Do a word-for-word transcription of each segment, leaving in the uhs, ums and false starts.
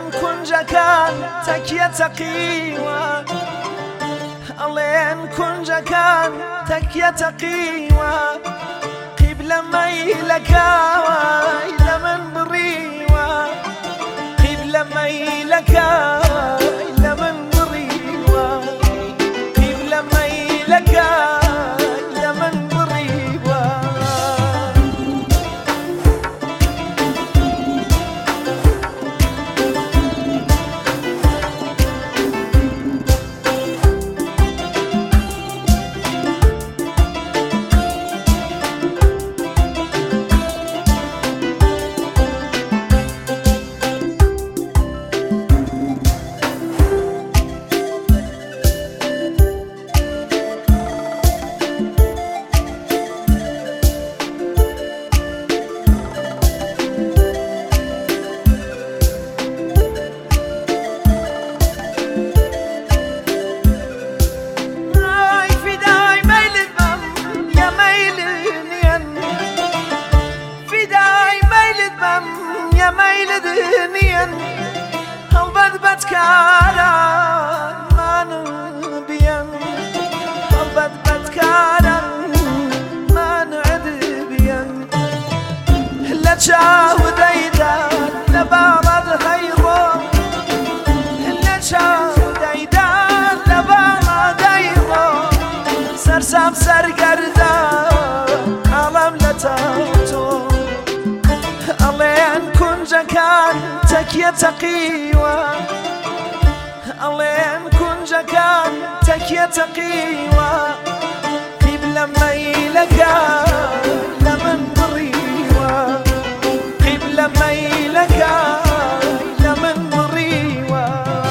ئەڵێن کونجەکان تەکیە تەقیوە ئەڵێن کونجەکان تەکیە تەقیوە قیبلە مەیلەکەوای لە من بڕیوە قیبلە مەیلەکەوای لە من بڕیوە قیبلە مەیلەکەوای لە من بڕیوە هەڵبەت بەدکاران مانم بیان هەڵبەت بەدکاران مانعد بیان لە چاودەیدان لە باڵەت هەیڕۆ لە چاودەیدان لە باڵەت هەیڕۆ سەرسام سەرگەردان ئاڵەم لە تاوتۆ ئەڵێن کونجەکان تەکیە تەقیوە ئەڵێن کونجەکان تەکیە تەقیوە قیبلە مەیلەکان لە من بڕیوە قیبلە مەیلەکان لە من بڕیوە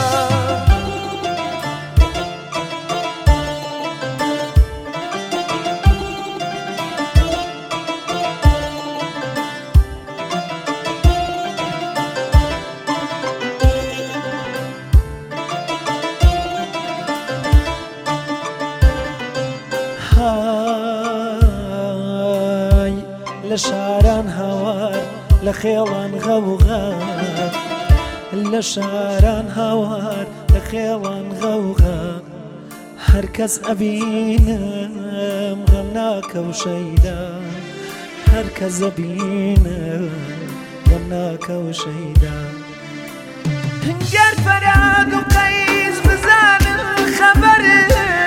لە شاران هاوار لە خێڵان غەوغات لە شاران هاوار لە خێڵان غەوغات هەر کەس ئەبینم غەم ناکە و شەیدا هەر کەس ئەبینم غەم ناکە و شەیدا گەر فەراد و قەیس بزانن خەبەرن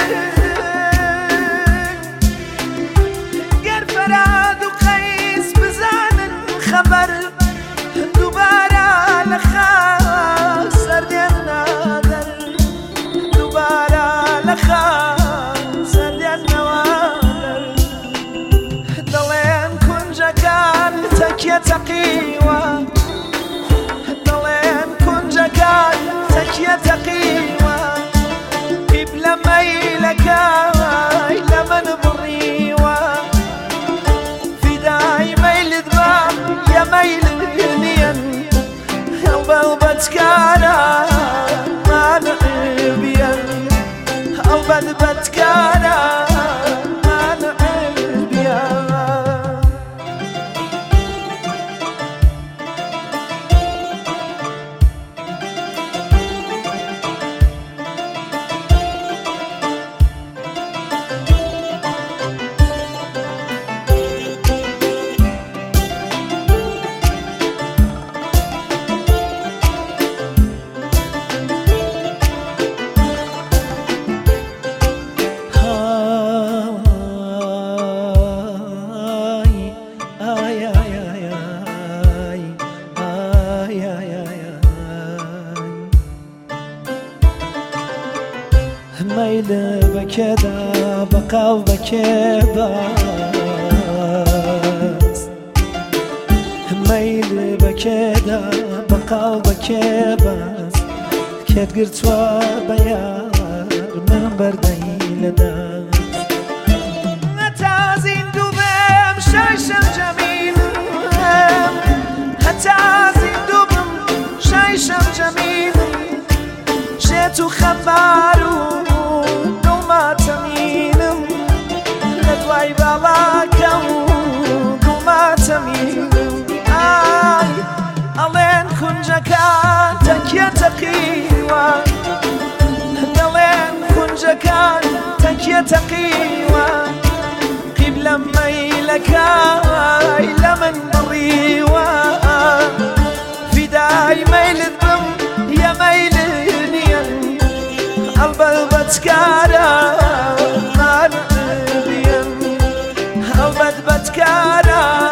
گەر فەراد و خبر دوباره لخاک سردین نادر دوباره لخاک سردین نوادر دلین کنجکان تکیه تقیوه دلین کنجکان تکیه تقیوه قبل میلکای لمن بریوه فدای میل دبام يا ميل اليمين هەڵبەت کاران مانعبیان هەڵبەت بەدکاران مانعبیان ميل بكدا بقى وبكباس ميل بكدا بقى وبكباس كيف قرت وبيار من بردي لداس نتازين دوبم شايشم جميل هتازين دوبم شايشم جميل شيتو خبارو دوما تمينم لدواي بالاكم دوما تمينم آي ألين كنجكان تكي تقيوة قبل ميلكاي لمن بريوة فداي ميل الضم يا ميل النين قلبك بتكارا ما نبين قلبك بتكارا